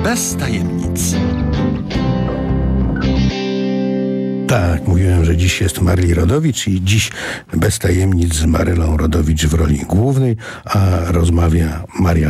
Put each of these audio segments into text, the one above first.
bez tajemnic. Tak, mówiłem, że dziś jest Maryli Rodowicz i dziś bez tajemnic z Marylą Rodowicz w roli głównej, a rozmawia Maria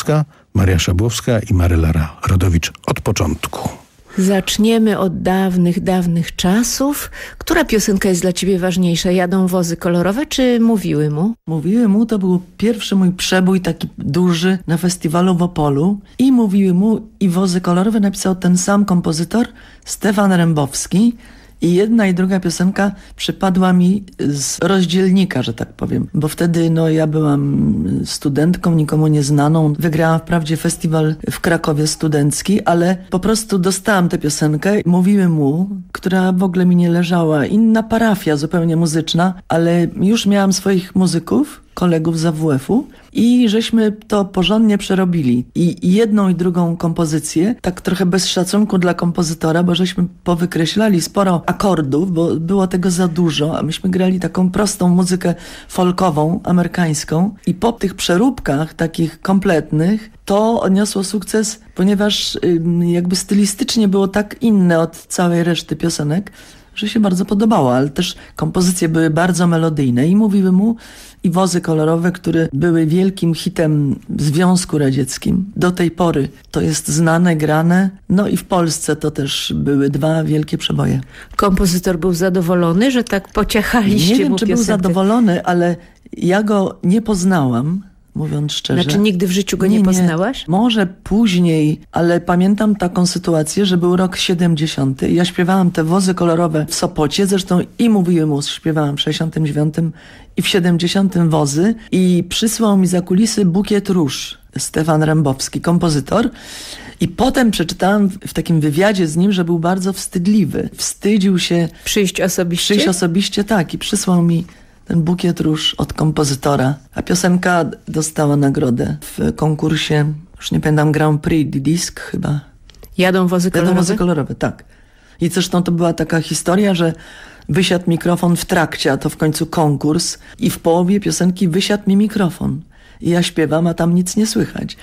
Szabłowska i Maryla Rodowicz od początku. Zaczniemy od dawnych czasów. Która piosenka jest dla ciebie ważniejsza? Jadą wozy kolorowe czy Mówiły mu? Mówiły mu to był pierwszy mój przebój taki duży na festiwalu w Opolu. I Mówiły mu i Wozy kolorowe napisał ten sam kompozytor, Stefan Rembowski. I jedna i druga piosenka przypadła mi z rozdzielnika, że tak powiem. Bo wtedy ja byłam studentką, nikomu nieznaną. Wygrałam wprawdzie festiwal w Krakowie studencki, ale po prostu dostałam tę piosenkę. Mówiły mu, która w ogóle mi nie leżała. Inna parafia, zupełnie muzyczna, ale już miałam swoich muzyków, kolegów z AWF-u i żeśmy to porządnie przerobili. I jedną i drugą kompozycję, tak trochę bez szacunku dla kompozytora, bo żeśmy powykreślali sporo akordów, bo było tego za dużo, a myśmy grali taką prostą muzykę folkową, amerykańską. I po tych przeróbkach takich kompletnych to odniosło sukces, ponieważ jakby stylistycznie było tak inne od całej reszty piosenek, że się bardzo podobało, ale też kompozycje były bardzo melodyjne i Mówiły mu i Wozy kolorowe, które były wielkim hitem w Związku Radzieckim. Do tej pory to jest znane, grane. I w Polsce to też były dwa wielkie przeboje. Kompozytor był zadowolony, że tak pociechaliście Nie wiem, mu czy piosenkę. był zadowolony, ale ja go nie poznałam, mówiąc szczerze. Znaczy nigdy w życiu go nie poznałaś? Może później, ale pamiętam taką sytuację, że był rok 70. Ja śpiewałam te Wozy kolorowe w Sopocie, zresztą i Mówiły mu śpiewałam w 69 i w 70 Wozy i przysłał mi za kulisy bukiet róż Stefan Rembowski, kompozytor. I potem przeczytałam w takim wywiadzie z nim, że był bardzo wstydliwy. Wstydził się Przyjść osobiście, tak, i przysłał mi ten bukiet róż od kompozytora. A piosenka dostała nagrodę w konkursie, już nie pamiętam, Grand Prix Disc chyba. Jadą wozy kolorowe, tak. I zresztą to była taka historia, że wysiadł mikrofon w trakcie, a to w końcu konkurs i w połowie piosenki wysiadł mi mikrofon. I ja śpiewam, a tam nic nie słychać.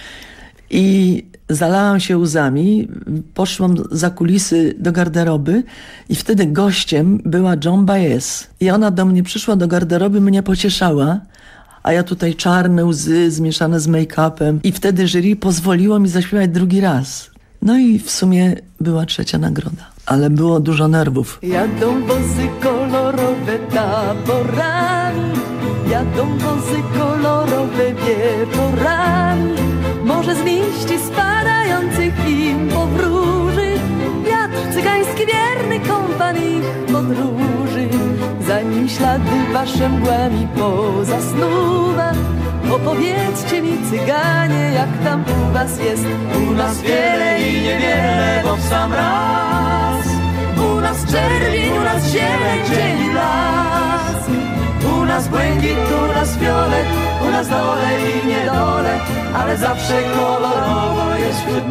I zalałam się łzami, poszłam za kulisy do garderoby i wtedy gościem była Joan Baez. I ona do mnie przyszła do garderoby, mnie pocieszała, a ja tutaj czarne łzy zmieszane z make-upem. I wtedy jury pozwoliło mi zaśpiewać drugi raz. I w sumie była trzecia nagroda. Ale było dużo nerwów. Jadą wozy kolorowe taborami, jadą wozy kolorowe wieczorami. Może z liści spadających im powróży wiatr cygański wierny kompan ich podróży. Zanim ślady wasze mgłami pozasnuwa, opowiedzcie mi, cyganie, jak tam u was jest. U nas wiele i niewiele, bo w sam raz. U nas czerwień, u nas zieleń, dzień i blask. U nas błękit, u nas fiolet, u nas dole i niedole, ale zawsze kolorowo jest wśród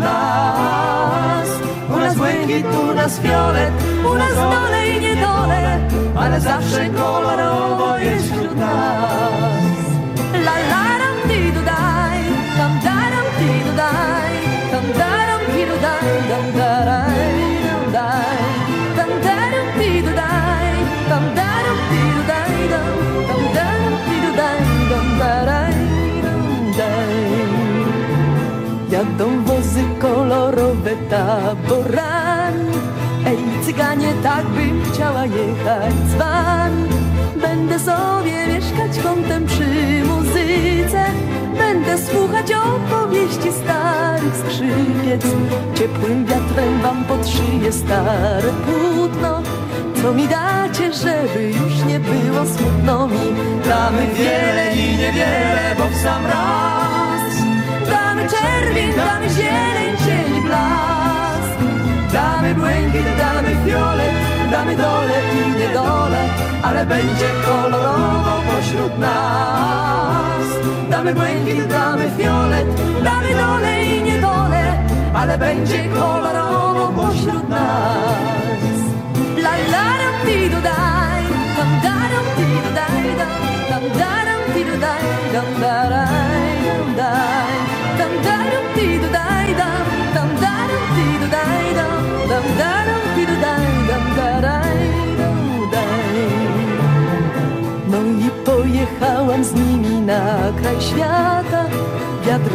nas. U nas błękit, u nas fiolet, u nas dole i niedole, ale zawsze kolorowo jest wśród nas. La la ram di do daj, tam daram di do daj, tam daram di do daj, tam daram do daj, tam daram di do daj, tam daram di do daj, tam daram di do daj, tam daram daj. Jadą wozy kolorowe taborami, ej cyganie, tak bym chciała jechać z wami. Będę sobie mieszkać kątem przy muzyce, będę słuchać opowieści starych skrzypiec. Ciepłym wiatrem wam pod szyję stare płótno, co mi dacie, żeby już nie było smutno mi. Damy wiele i niewiele, bo w sam raz. Damy czerwień, damy zieleń, cień i blask. Damy błękit, damy fiolet, damy dole i niedole, ale będzie kolorowo pośród nas. Damy błękit, damy fiolet, damy dole i niedole, ale będzie kolorowo pośród nas. La la ram di do daj, tam daram di do daj, tam daram di do daj, tam daram daj, tam daram di do daj, tam daram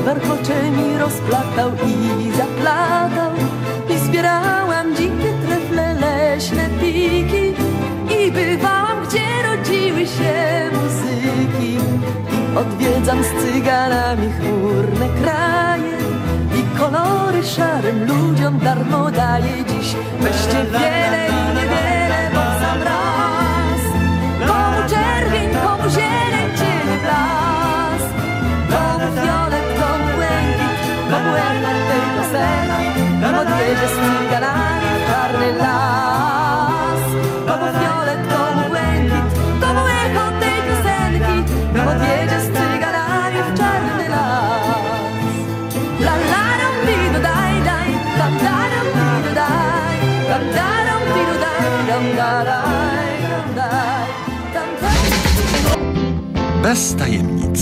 warkocze mi rozplatał i zaplatał. I zbierałam dzikie trefle, leśne piki i bywałam, gdzie rodziły się muzyki. I odwiedzam z cyganami chmurne kraje i kolory szarym ludziom darmo daję dziś. Weźcie wiele i niewiele, bo sam raz. Komu czerwień, komu zieleń, cienie blask. Komu fiolet, komu błękit, komu echo tej piosenki. Tam odjedzie z cyganami w czarny las. Komu fiolet, komu błękit, komu echo tej piosenki. Tam odjedzie z cyganami w czarny las. La la ram pidu daj daj, tam daram pidu daj, tam daram pidu daj, tam daraj, tam daj, tam daj. Bez tajemnic.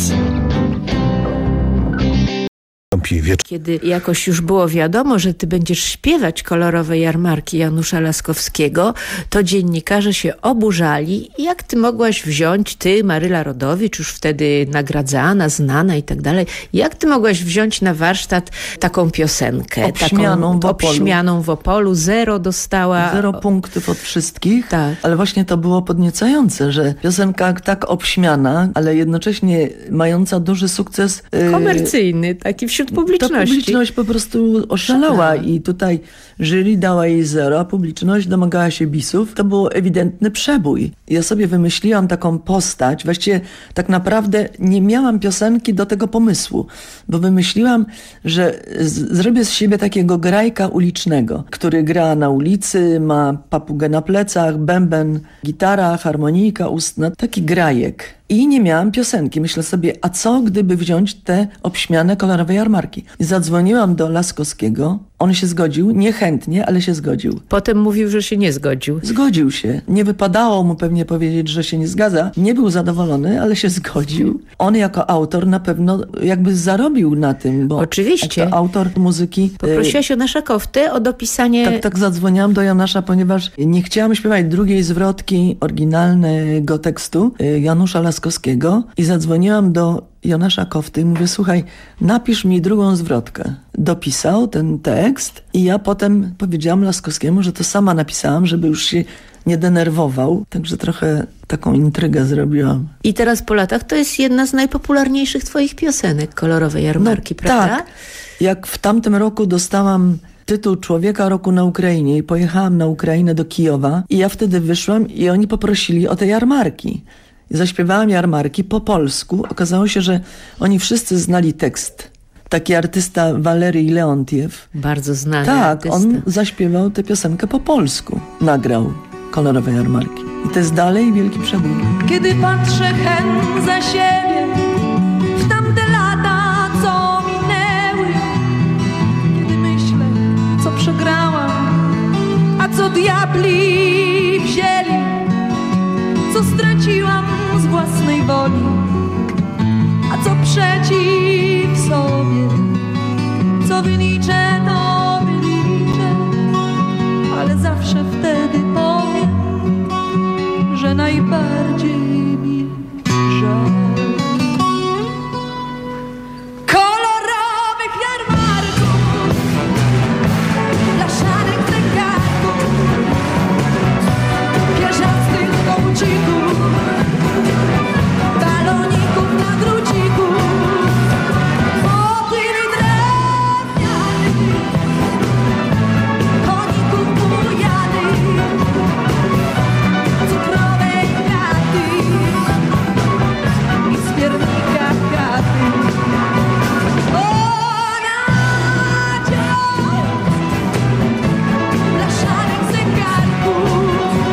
Kiedy jakoś już było wiadomo, że ty będziesz śpiewać kolorowe jarmarki Janusza Laskowskiego, to dziennikarze się oburzali. Jak ty mogłaś wziąć, ty, Maryla Rodowicz, już wtedy nagradzana, znana i tak dalej, jak ty mogłaś wziąć na warsztat taką piosenkę? Obśmianą w Opolu. 0 dostała. 0 punktów od wszystkich, tak. Ale właśnie to było podniecające, że piosenka tak obśmiana, ale jednocześnie mająca duży sukces komercyjny, taki wśród publiczności. Ta publiczność po prostu oszalała i tutaj jury dała jej 0, a publiczność domagała się bisów. To był ewidentny przebój. Ja sobie wymyśliłam taką postać, właściwie tak naprawdę nie miałam piosenki do tego pomysłu, bo wymyśliłam, że zrobię z siebie takiego grajka ulicznego, który gra na ulicy, ma papugę na plecach, bęben, gitara, harmonika ustna, taki grajek. I nie miałam piosenki. Myślę sobie, a co gdyby wziąć te obśmiane kolorowe jarmarki? I zadzwoniłam do Laskowskiego. On się zgodził, niechętnie, ale się zgodził. Potem mówił, że się nie zgodził. Zgodził się. Nie wypadało mu pewnie powiedzieć, że się nie zgadza. Nie był zadowolony, ale się zgodził. On jako autor na pewno jakby zarobił na tym, bo oczywiście. Jako autor muzyki... Poprosiłaś Janusza Koftę o dopisanie... Tak zadzwoniłam do Janusza, ponieważ nie chciałam śpiewać drugiej zwrotki oryginalnego tekstu Janusza Laskowskiego i zadzwoniłam do Janusza Kofty i mówię, słuchaj, napisz mi drugą zwrotkę. Dopisał ten tekst i ja potem powiedziałam Laskowskiemu, że to sama napisałam, żeby już się nie denerwował. Także trochę taką intrygę zrobiłam. I teraz po latach to jest jedna z najpopularniejszych twoich piosenek, kolorowe jarmarki, prawda? Tak. Jak w tamtym roku dostałam tytuł Człowieka Roku na Ukrainie i pojechałam na Ukrainę do Kijowa i ja wtedy wyszłam i oni poprosili o te jarmarki. Zaśpiewałam jarmarki po polsku. Okazało się, że oni wszyscy znali tekst. Taki artysta Waleryj Leontiew. Bardzo znany artysta. Tak, on zaśpiewał tę piosenkę po polsku. Nagrał kolorowe jarmarki. I to jest dalej wielki przebój. Kiedy patrzę hen za siebie w tamte lata, co minęły, kiedy myślę, co przegrałam, a co diabli wzięli, co straciłam z własnej woli, a co przeciw sobie, co wyliczę, to wyliczę, ale zawsze wtedy powiem, że najbardziej mi żal. Kolorowych jarmarków, blaszanych zegarków, pierzastych kołcików, baloników na druciku, motyli drewnianych, koników bujanych, cukrowej katy i spiernika katy. O Nadzie, blaszanych zegarków,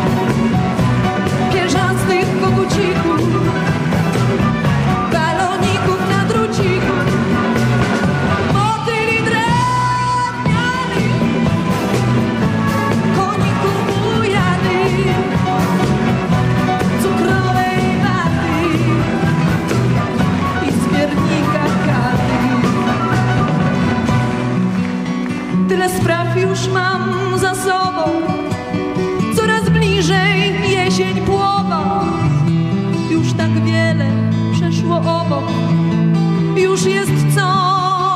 pierzastych kogucików, baloników na druciku, motyli drewnianych, koników bujanych, cukrowej waty i spiernika katy. Tyle spraw już mam za sobą, coraz bliżej jesień płowa. Już tak wiele przeszło obok, już jest co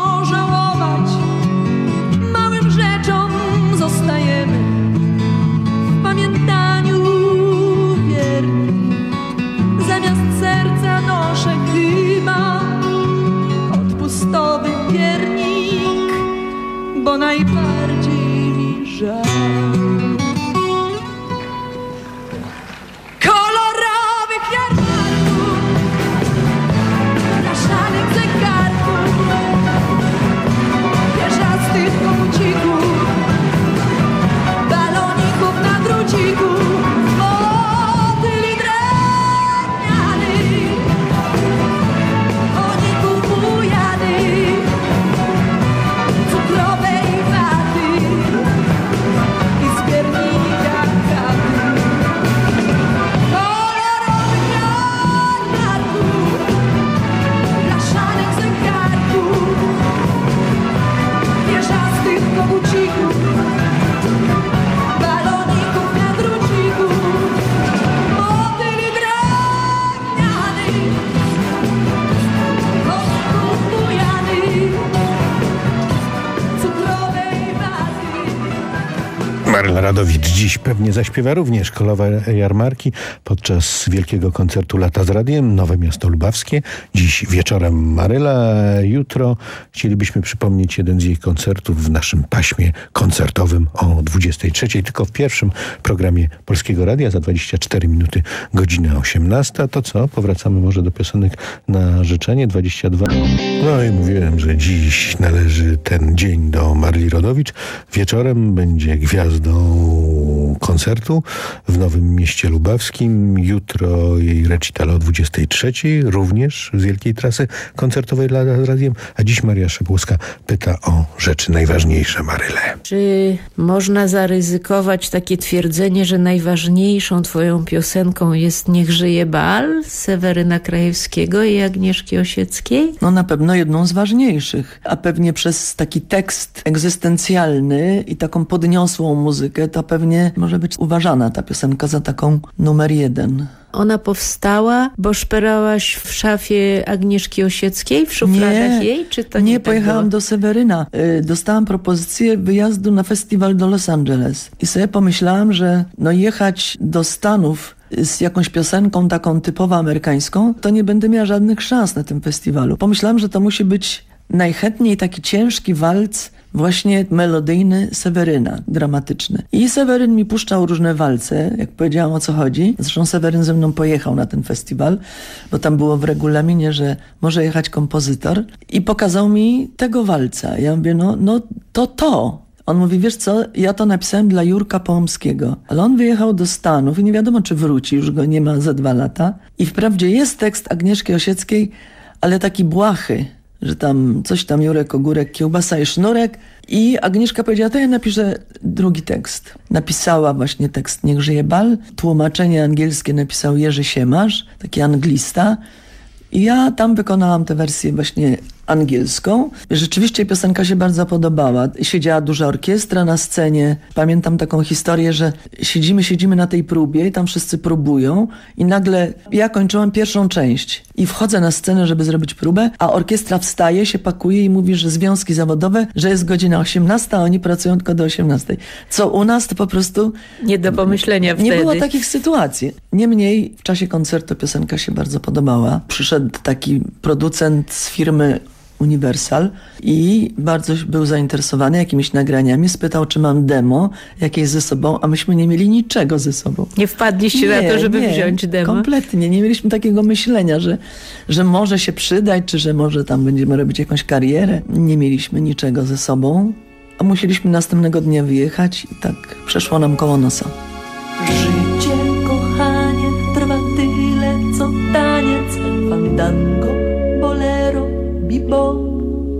to najbardziej mi żal. Kolorowych jarmarków, blaszanych zegarków, wieżastych komucików, baloników na druciku, motyli drewnianych, koników bujanych, cukrowej waty i zbiernika kawy. Kolorowych jarmarków, blaszanych zegarków, wieżastych kogucików, baloników na druciku, motyli drewnianych, koników bujanych, cukrowej waty. Maryla Rodowicz dziś pewnie zaśpiewa również Kolorowe jarmarki podczas wielkiego koncertu Lata z Radiem, Nowe Miasto Lubawskie. Dziś wieczorem Maryla, jutro chcielibyśmy przypomnieć jeden z jej koncertów w naszym paśmie koncertowym o 23:00, tylko w pierwszym programie Polskiego Radia, za 24 minuty, godzina 18:00. To co? Powracamy może do piosenek na życzenie, 22. No i mówiłem, że dziś należy ten dzień do Maryli Rodowicz. Wieczorem będzie gwiazdą koncertu w Nowym Mieście Lubawskim. Jutro jej recital o 23:00, również z wielkiej trasy koncertowej Lata z Radiem. A dziś Maria Szabłowska pyta o rzeczy najważniejsze, Marylę. Czy można zaryzykować takie twierdzenie, że najważniejszą twoją piosenką jest Niech żyje bal Seweryna Krajewskiego i Agnieszki Osieckiej? No na pewno jedną z ważniejszych, a pewnie przez taki tekst egzystencjalny i taką podniosłą muzykę, to pewnie może być uważana ta piosenka za taką numer 1. Ona powstała, bo szperałaś w szafie Agnieszki Osieckiej, w szufladach jej? Czy to nie tak pojechałam było? do Seweryna. Dostałam propozycję wyjazdu na festiwal do Los Angeles. I sobie pomyślałam, że jechać do Stanów z jakąś piosenką taką typowo amerykańską, to nie będę miała żadnych szans na tym festiwalu. Pomyślałam, że to musi być najchętniej taki ciężki walc, właśnie melodyjny Seweryna, dramatyczny. I Seweryn mi puszczał różne walce, jak powiedziałam, o co chodzi. Zresztą Seweryn ze mną pojechał na ten festiwal, bo tam było w regulaminie, że może jechać kompozytor. I pokazał mi tego walca. Ja mówię, to. On mówi, wiesz co, ja to napisałem dla Jurka Połomskiego. Ale on wyjechał do Stanów i nie wiadomo, czy wróci, już go nie ma za 2 lata. I wprawdzie jest tekst Agnieszki Osieckiej, ale taki błahy, że tam coś tam Jurek, ogórek, kiełbasa i sznurek. I Agnieszka powiedziała, to ja napiszę drugi tekst. Napisała właśnie tekst Niech żyje bal. Tłumaczenie angielskie napisał Jerzy Siemasz, taki anglista. I ja tam wykonałam tę wersję właśnie angielską. Rzeczywiście piosenka się bardzo podobała. Siedziała duża orkiestra na scenie. Pamiętam taką historię, że siedzimy na tej próbie i tam wszyscy próbują i nagle ja kończyłam pierwszą część i wchodzę na scenę, żeby zrobić próbę, a orkiestra wstaje, się pakuje i mówi, że związki zawodowe, że jest godzina 18, a oni pracują tylko do 18. Co u nas to po prostu Nie do pomyślenia wtedy. nie było takich sytuacji. Niemniej w czasie koncertu piosenka się bardzo podobała. Przyszedł taki producent z firmy Universal i bardzo był zainteresowany jakimiś nagraniami. Spytał, czy mam demo jakieś ze sobą, a myśmy nie mieli niczego ze sobą. Nie wpadliście na to, żeby wziąć demo? Kompletnie. Nie mieliśmy takiego myślenia, że może się przydać, czy że może tam będziemy robić jakąś karierę. Nie mieliśmy niczego ze sobą, a musieliśmy następnego dnia wyjechać i tak przeszło nam koło nosa. Życie, kochanie, trwa tyle, co taniec, fandango, bolero, bebop.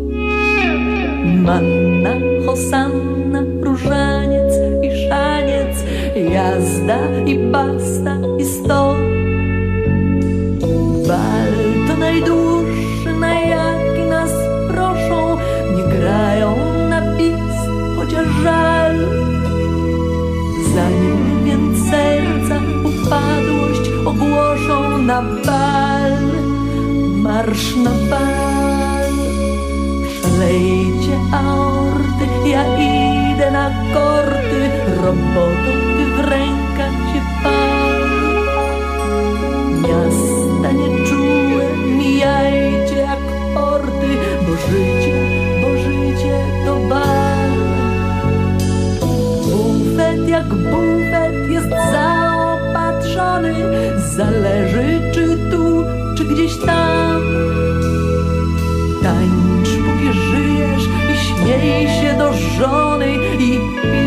Manna, hosanna, różaniec i szaniec, jazda i basta i stop. Bal to najdłuższy, na jaki nas proszą, nie grają na bis, chociaż żal. Zanim więc serca upadłość ogłoszą na bal, marsz na bal. Przelejcie aorty, ja idę na korty, robotą ty w rękach się pal. Miasta nieczułe mijajcie jak porty, bo życie to bal. żony i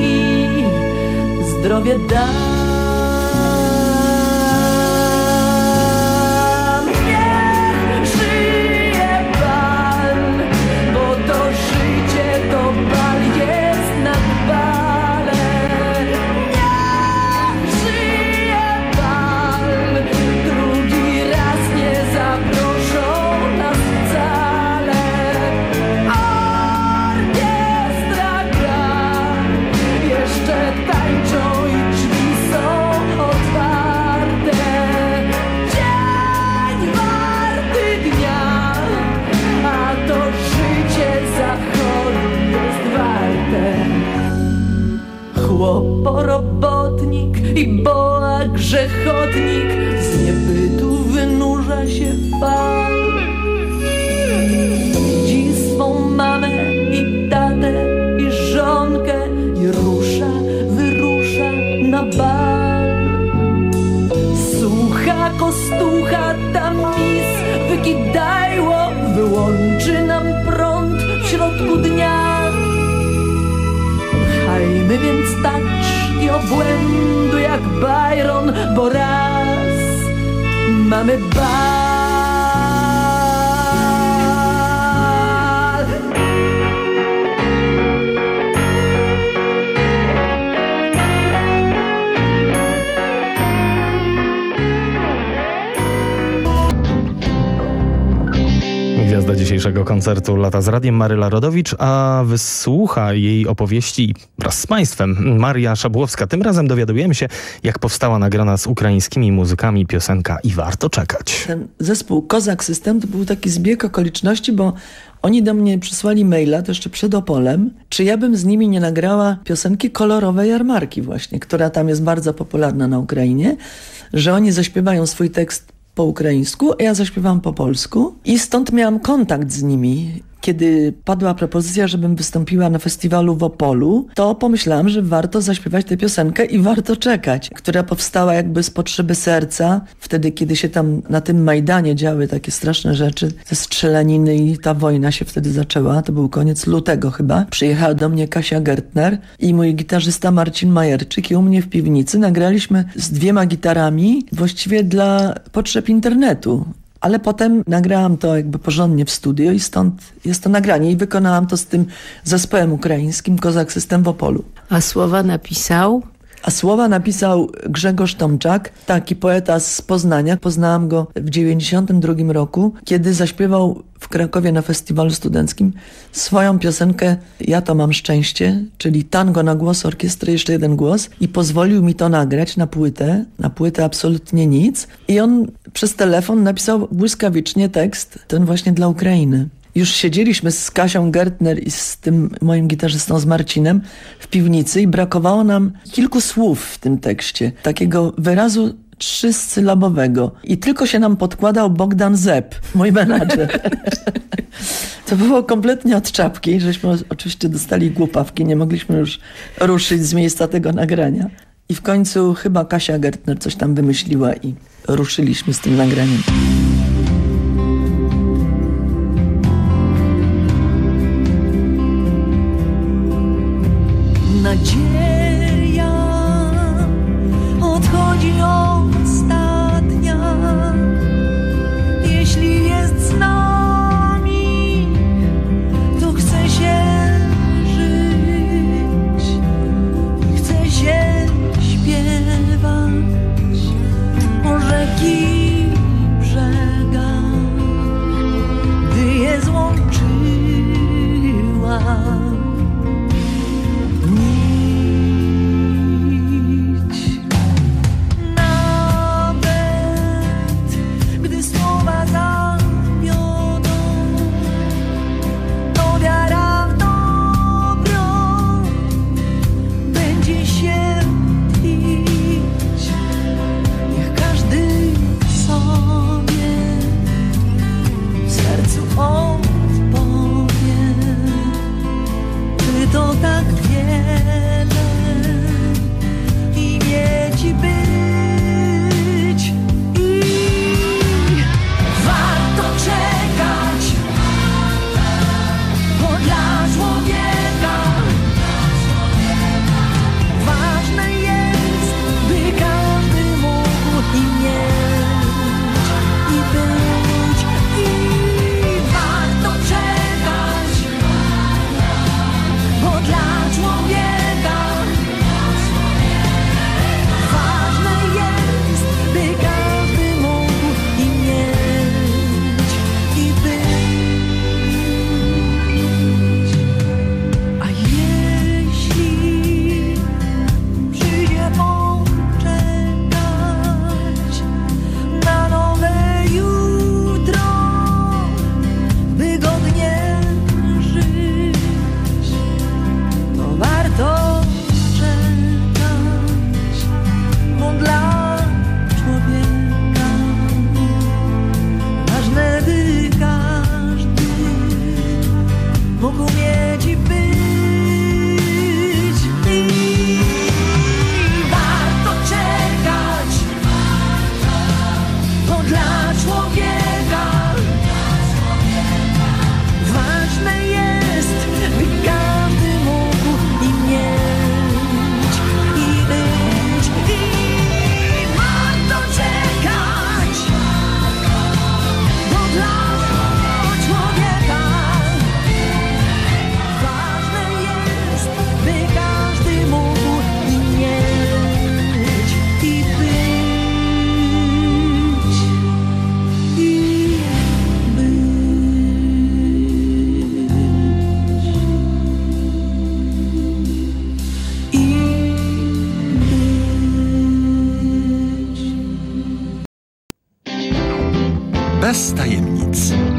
zdrowie dam. Niech żyje bal, bo to życie to bal jest nad balem. Niech żyje bal, drugi raz nie zaproszą nas wcale. Orkiestra gra, jeszcze tańczą i drzwi są otwarte. Dzień warty dnia, a to życie zachodu jest warte. Chłoporobotnik i boa grzechotnik z niebytu wynurza się fal. Widzi swą mamę i tatę i żonkę i wyrusza na bal. Słucha kostucha tam mis wykidajło, wyłączy nam prąd w środku dnia. Chajmy więc tacz i obłędu jak Byron, bo raz mamy bal. Gwiazda dzisiejszego koncertu Lata z Radiem, Maryla Rodowicz, a wysłucha jej opowieści wraz z państwem Maria Szabłowska. Tym razem dowiadujemy się, jak powstała nagrana z ukraińskimi muzykami piosenka I warto czekać. Ten zespół Kozak System to był taki zbieg okoliczności, bo oni do mnie przysłali maila, to jeszcze przed Opolem, czy ja bym z nimi nie nagrała piosenki Kolorowej Jarmarki właśnie, która tam jest bardzo popularna na Ukrainie, że oni zaśpiewają swój tekst po ukraińsku, a ja zaśpiewałam po polsku i stąd miałam kontakt z nimi. Kiedy padła propozycja, żebym wystąpiła na festiwalu w Opolu, to pomyślałam, że warto zaśpiewać tę piosenkę I warto czekać, która powstała jakby z potrzeby serca. Wtedy, kiedy się tam na tym Majdanie działy takie straszne rzeczy, te strzelaniny i ta wojna się wtedy zaczęła, to był koniec lutego chyba. Przyjechała do mnie Kasia Gertner i mój gitarzysta Marcin Majerczyk i u mnie w piwnicy nagraliśmy z 2 gitarami, właściwie dla potrzeb internetu. Ale potem nagrałam to jakby porządnie w studio i stąd jest to nagranie i wykonałam to z tym zespołem ukraińskim Kozak System w Opolu. A słowa napisał? A słowa napisał Grzegorz Tomczak, taki poeta z Poznania. Poznałam go w 1992 roku, kiedy zaśpiewał w Krakowie na festiwalu studenckim swoją piosenkę Ja to mam szczęście, czyli tango na głos orkiestry, jeszcze jeden głos i pozwolił mi to nagrać na płytę absolutnie nic i on przez telefon napisał błyskawicznie tekst, ten właśnie dla Ukrainy. Już siedzieliśmy z Kasią Gertner i z tym moim gitarzystą, z Marcinem w piwnicy i brakowało nam kilku słów w tym tekście, takiego wyrazu 3-sylabowego i tylko się nam podkładał Bogdan Zepp, mój menadżer. To było kompletnie od czapki, żeśmy oczywiście dostali głupawki, nie mogliśmy już ruszyć z miejsca tego nagrania. I w końcu chyba Kasia Gertner coś tam wymyśliła i ruszyliśmy z tym nagraniem. Nadzieja odchodzi ostatnia, jeśli jest z nami, to chce się żyć, chce się śpiewać o rzeki brzega, by je złączyła. człowieka. Ważne jest, by każdy mógł i mieć i być. A jeśli przyjdzie poczekać na nowe jutro, wygodnie żyć, to warto czekać, bo dla człowieka ważne, by każdy mógł mieć i być. I warto czekać, bo dla człowieka ważne jest, by każdy mógł i mieć i być. I warto czekać, bo dla człowieka ważne jest, by każdy mógł i mieć i być. Bez tajemnic.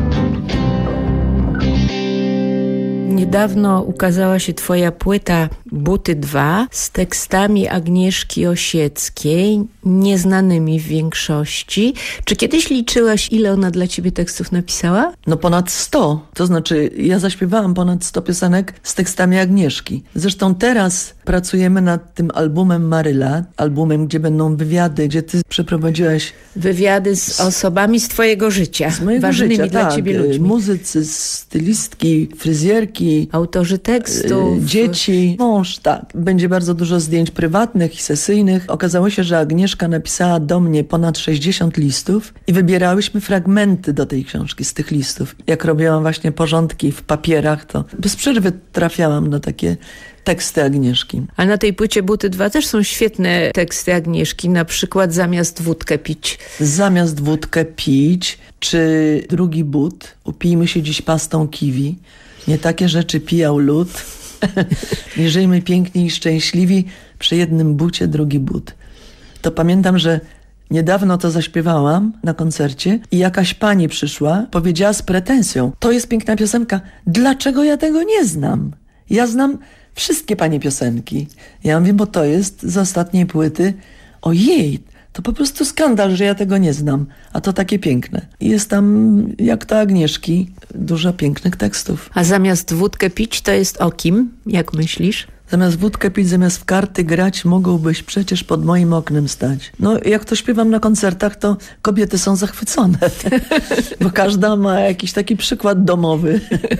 Niedawno ukazała się twoja płyta Buty 2 z tekstami Agnieszki Osieckiej, nieznanymi w większości. Czy kiedyś liczyłaś, ile ona dla ciebie tekstów napisała? No ponad 100. To znaczy, ja zaśpiewałam ponad 100 piosenek z tekstami Agnieszki. Zresztą teraz pracujemy nad tym albumem Maryla, albumem, gdzie będą wywiady, gdzie ty przeprowadziłaś Wywiady z osobami z twojego życia, z mojego ważnymi życia, dla tak, ciebie ludźmi. muzycy, stylistki, fryzjerki, Autorzy tekstów. dzieci, mąż, tak. Będzie bardzo dużo zdjęć prywatnych i sesyjnych. Okazało się, że Agnieszka napisała do mnie ponad 60 listów i wybierałyśmy fragmenty do tej książki z tych listów. Jak robiłam właśnie porządki w papierach, to bez przerwy trafiałam na takie teksty Agnieszki. A na tej płycie Buty 2 też są świetne teksty Agnieszki, na przykład Zamiast wódkę pić. Zamiast wódkę pić, czy drugi but, upijmy się dziś pastą kiwi. Nie takie rzeczy pijał lud. Nie żyjmy piękni i szczęśliwi, przy jednym bucie drugi but. To pamiętam, że niedawno to zaśpiewałam na koncercie i jakaś pani przyszła, powiedziała z pretensją: to jest piękna piosenka, dlaczego ja tego nie znam? Ja znam wszystkie pani piosenki. Ja mówię, bo to jest z ostatniej płyty. Ojej, to po prostu skandal, że ja tego nie znam, a to takie piękne. I jest tam, jak to Agnieszki, dużo pięknych tekstów. A Zamiast wódkę pić to jest o kim, jak myślisz? Zamiast wódkę pić, zamiast w karty grać, mogłbyś przecież pod moim oknem stać. No, jak to śpiewam na koncertach, to kobiety są zachwycone, bo każda ma jakiś taki przykład domowy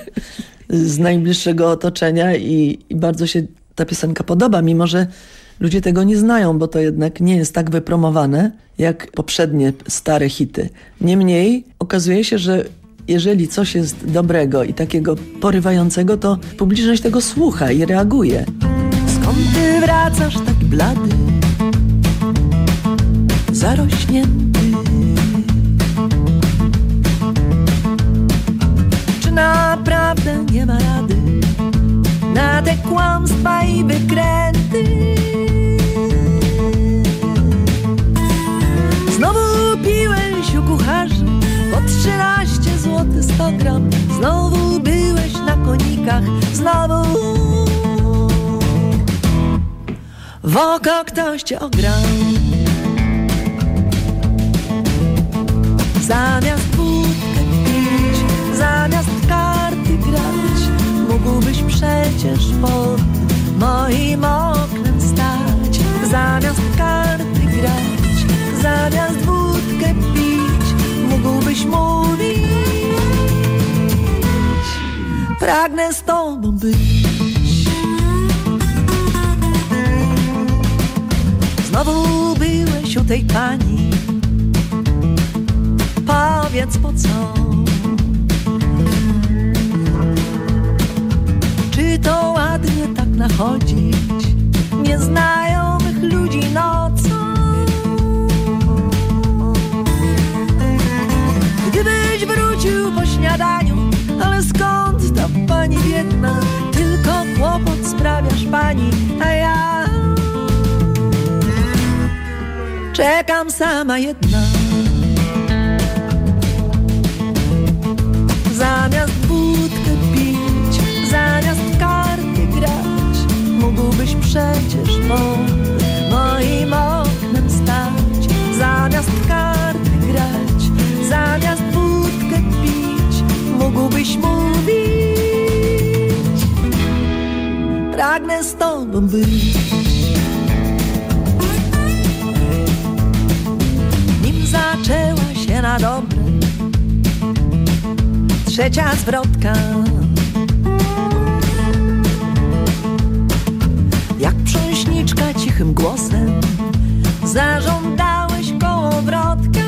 z najbliższego otoczenia i bardzo się ta piosenka podoba, mimo że ludzie tego nie znają, bo to jednak nie jest tak wypromowane jak poprzednie stare hity. Niemniej okazuje się, że jeżeli coś jest dobrego i takiego porywającego, to publiczność tego słucha i reaguje. Skąd ty wracasz tak blady, zarośnięty? Czy naprawdę nie ma rady na te kłamstwa i wykręty? Znowu piłeś u kucharzy po 13 zł 100 gram. Znowu byłeś na konikach, znowu w oko ktoś cię ograł. Zamiast wódkę pić, zamiast w karty grać, mógłbyś przecież pod moim oknem stać. Zamiast w karty grać, zamiast wódkę pić, mógłbyś mówić: pragnę z tobą być. Znowu byłeś u tej pani, powiedz po co? Czy to ładnie tak na obchodzić nieznajomych ludzi nocą. Gdybyś wrócił po śniadaniu, ale skąd ta pani biedna? Tylko kłopot sprawiasz pani, a ja czekam sama jedna. Zamiast wódkę pić, zamiast w karty grać, mógłbyś przecież pod moim oknem stać. Zamiast w karty grać, zamiast wódkę pić, mógłbyś mówić: pragnę z tobą być. Nim zaczęła się na dobre trzecia zwrotka, jak prząśniczka cichym głosem zażądałeś kołowrotka.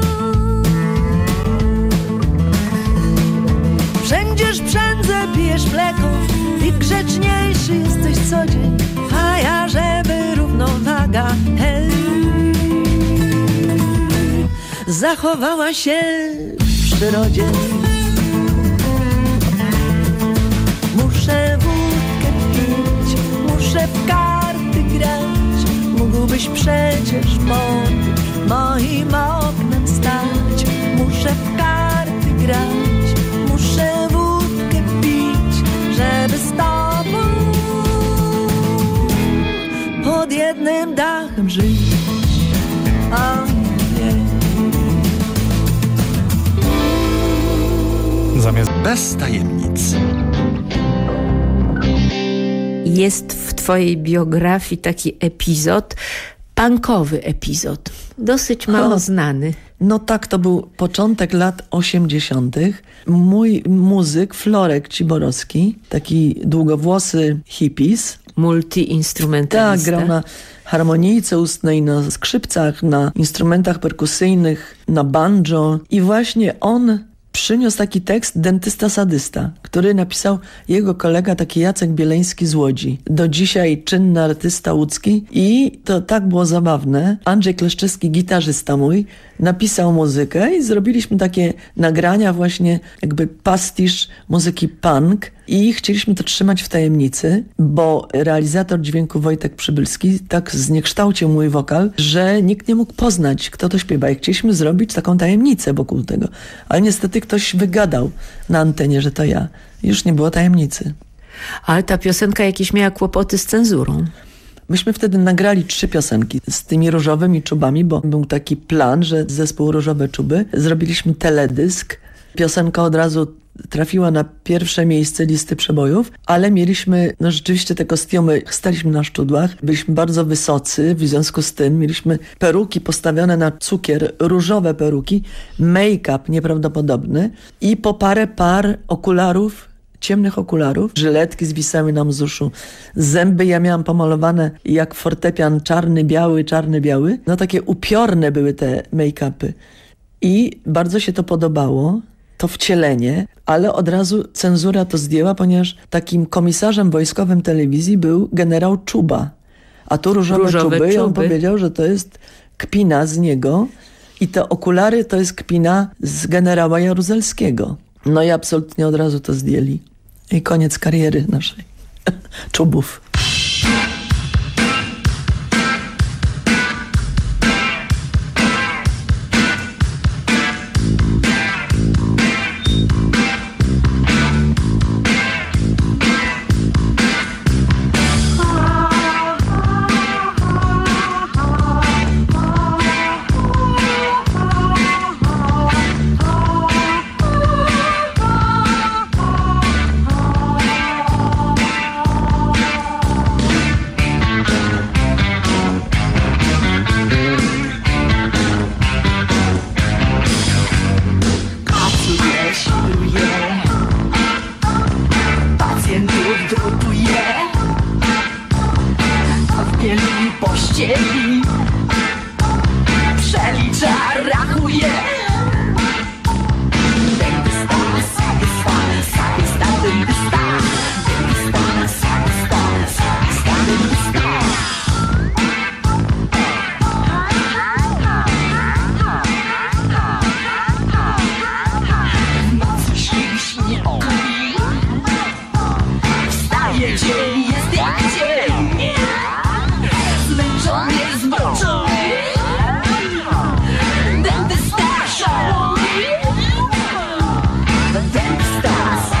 Wszędzież przędzę pijesz mleko i grzeczniejszy jesteś co dzień, a ja żeby równowaga zachowała się w przyrodzie. Muszę wódkę pić, muszę w karty grać, mógłbyś przecież pod moim oknem stać. Muszę w karty grać, muszę wódkę pić, żeby z tobą pod jednym dachem żyć. Zamiast bez tajemnic. Jest w twojej biografii taki epizod, punkowy epizod, dosyć mało znany. No tak, to był początek lat 80. Mój muzyk Florek Ciborowski, taki długowłosy hippies. Multiinstrumentalista. Tak, grał na harmonijce ustnej, na skrzypcach, na instrumentach perkusyjnych, na banjo. I właśnie on przyniósł taki tekst Dentysta sadysta, który napisał jego kolega, taki Jacek Bieleński z Łodzi. Do dzisiaj czynny artysta łódzki. I to tak było zabawne. Andrzej Kleszczewski, gitarzysta mój, napisał muzykę i zrobiliśmy takie nagrania właśnie, jakby pastisz muzyki punk. I chcieliśmy to trzymać w tajemnicy, bo realizator dźwięku Wojtek Przybylski tak zniekształcił mój wokal, że nikt nie mógł poznać, kto to śpiewa. I chcieliśmy zrobić taką tajemnicę wokół tego. Ale niestety ktoś wygadał na antenie, że to ja. Już nie było tajemnicy. Ale ta piosenka jakieś miała kłopoty z cenzurą. Myśmy wtedy nagrali 3 piosenki z tymi różowymi czubami, bo był taki plan, że zespół Różowe Czuby. Zrobiliśmy teledysk. Piosenka od razu trafiła na pierwsze miejsce listy przebojów, ale mieliśmy rzeczywiście te kostiumy, staliśmy na szczudłach, byliśmy bardzo wysocy, w związku z tym mieliśmy peruki postawione na cukier, różowe peruki, make-up nieprawdopodobny i po parę par okularów, ciemnych okularów, żyletki zwisały nam z uszu, zęby ja miałam pomalowane jak fortepian czarny, biały, no takie upiorne były te make-upy i bardzo się to podobało, to wcielenie, ale od razu cenzura to zdjęła, ponieważ takim komisarzem wojskowym telewizji był generał Czuba, a tu różowe czuby i on powiedział, że to jest kpina z niego i te okulary to jest kpina z generała Jaruzelskiego. No i absolutnie od razu to zdjęli. I koniec kariery naszej Czubów. pościeli, przelicza, rachuje. Dentysta, sadysta, sadysta, dentysta, dentysta, sadysta, Jestem ciemnie zmęczony, zboczony. Dentysta szalony. Dentysta,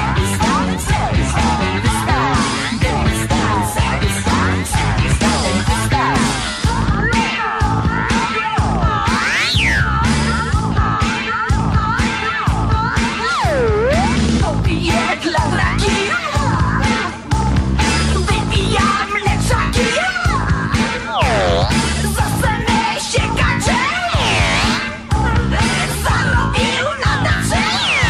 popiję kladraki, wypijam leczaki, zastanę się kacze, zarobił na dacze.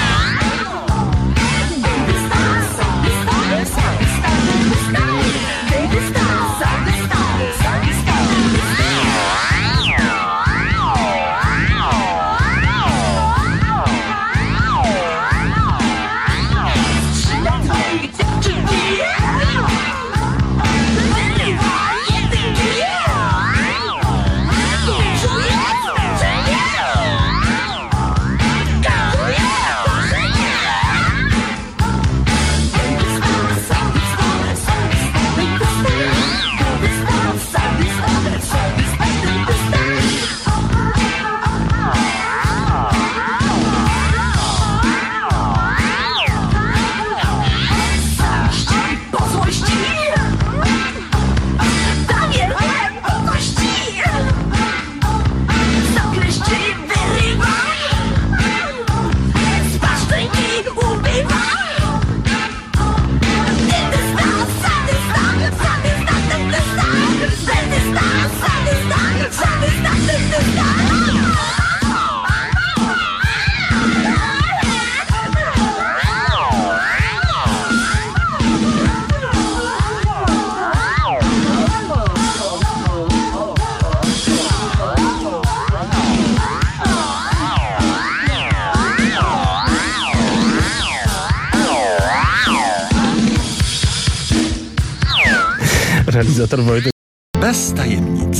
Realizator Wojtek. Bez tajemnic.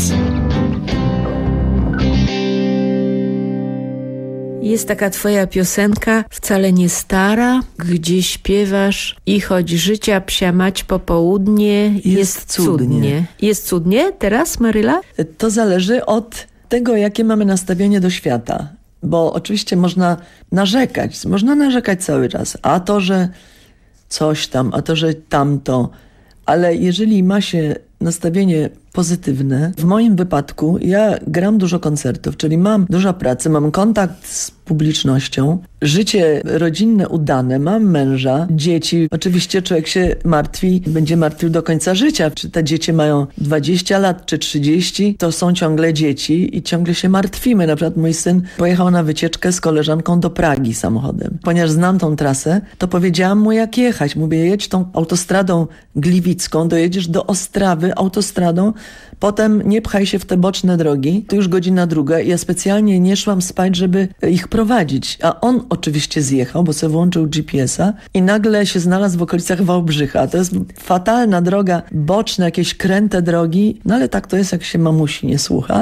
Jest taka twoja piosenka, wcale nie stara, gdzie śpiewasz i choć życia psia mać popołudnie, jest cudnie. Jest cudnie teraz, Maryla? To zależy od tego, jakie mamy nastawienie do świata. Bo oczywiście można narzekać cały czas. A to, że coś tam, a to, że tamto. Ale jeżeli ma się nastawienie pozytywne, w moim wypadku ja gram dużo koncertów, czyli mam dużo pracy, mam kontakt z publicznością, życie rodzinne udane, mam męża, dzieci. Oczywiście człowiek się martwi, będzie martwił do końca życia. Czy te dzieci mają 20 lat, czy 30, to są ciągle dzieci i ciągle się martwimy. Na przykład mój syn pojechał na wycieczkę z koleżanką do Pragi samochodem. Ponieważ znam tą trasę, to powiedziałam mu, jak jechać. Mówię, jedź tą autostradą gliwicką, dojedziesz do Ostrawy autostradą, potem nie pchaj się w te boczne drogi. To już godzina druga. Ja specjalnie nie szłam spać, żeby ich prowadzić. A on oczywiście zjechał, bo sobie włączył GPS-a i nagle się znalazł w okolicach Wałbrzycha. To jest fatalna droga, boczne, jakieś kręte drogi. No ale tak to jest, jak się mamusi nie słucha.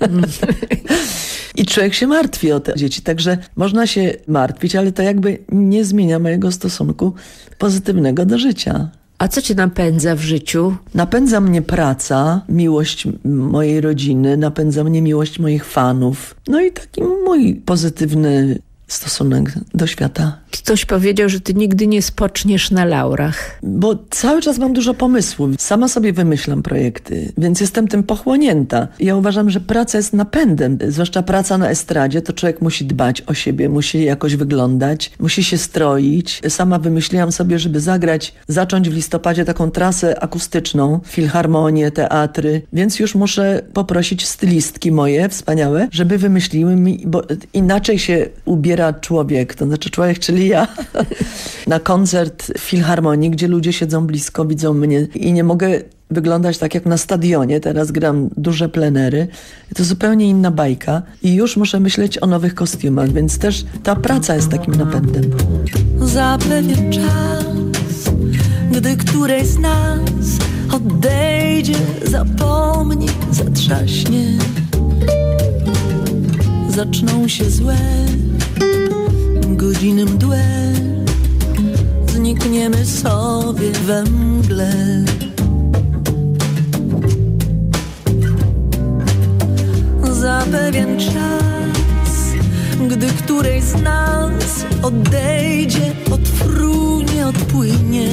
I człowiek się martwi o te dzieci. Także można się martwić, ale to jakby nie zmienia mojego stosunku pozytywnego do życia. A co cię napędza w życiu? Napędza mnie praca, miłość mojej rodziny, napędza mnie miłość moich fanów. No i taki mój pozytywny stosunek do świata. Ktoś powiedział, że ty nigdy nie spoczniesz na laurach. Bo cały czas mam dużo pomysłów. Sama sobie wymyślam projekty, więc jestem tym pochłonięta. Ja uważam, że praca jest napędem. Zwłaszcza praca na estradzie, to człowiek musi dbać o siebie, musi jakoś wyglądać, musi się stroić. Sama wymyśliłam sobie, żeby zacząć w listopadzie taką trasę akustyczną, filharmonię, teatry, więc już muszę poprosić stylistki moje, wspaniałe, żeby wymyśliły mi, bo inaczej się ubiera człowiek, to znaczy człowiek, czyli ja, na koncert w filharmonii, gdzie ludzie siedzą blisko, widzą mnie i nie mogę wyglądać tak jak na stadionie. Teraz gram duże plenery. To zupełnie inna bajka i już muszę myśleć o nowych kostiumach, więc też ta praca jest takim napędem. Za pewien czas, gdy któreś z nas odejdzie, zapomni, zatrzaśnie, zaczną się złe godziny mdłe, znikniemy sobie we mgle. Za pewien czas, gdy którejś z nas odejdzie, odfrunie, odpłynie,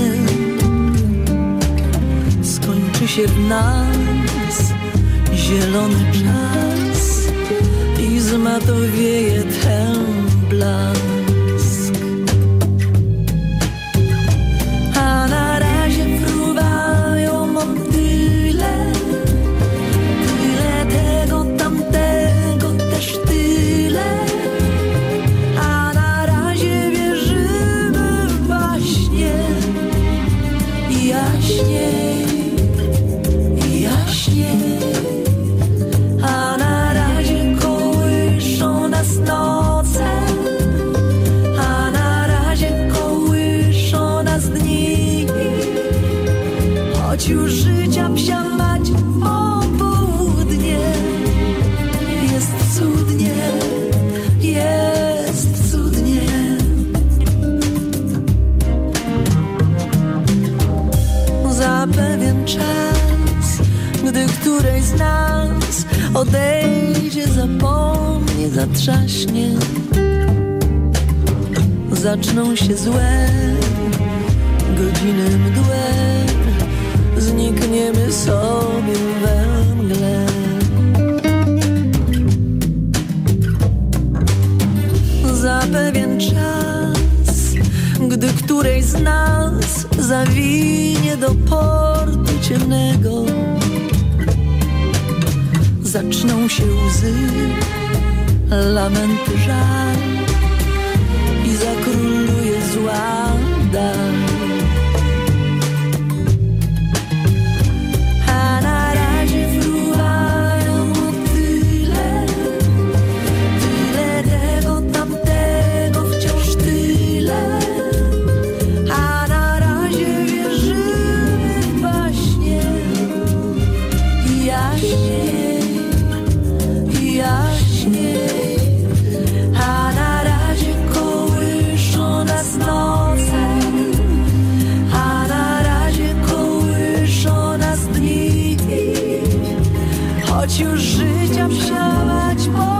skończy się w nas zielony czas i zmatowieje ten blask. A na razie fruwają motyle, tyle tego, tamtego, też tyle. A na razie wierzymy w baśnie i jaśniej, i jaśniej. A na razie kołyszą nas noce, a na razie kołyszą nas dni. Choć już życia psia mać popołudnie, jest cudnie, jest cudnie. Za pewien czas, gdy którejś z nas odejdzie, zapomni, zatrzaśnie, zaczną się złe godziny mdłe, znikniemy sobie we mgle. Za pewien czas, gdy którejś z nas zawinie do portu ciemnego, zaczną się łzy, lamenty, żal i zakróluje zła dal. A na razie fruwają tyle, tyle tego, tamtego, wciąż tyle. A na razie wierzymy w baśnie i jaśniej, i jaśniej. A na razie kołyszą nas noce, a na razie kołyszą nas dni. Choć już życia psiałać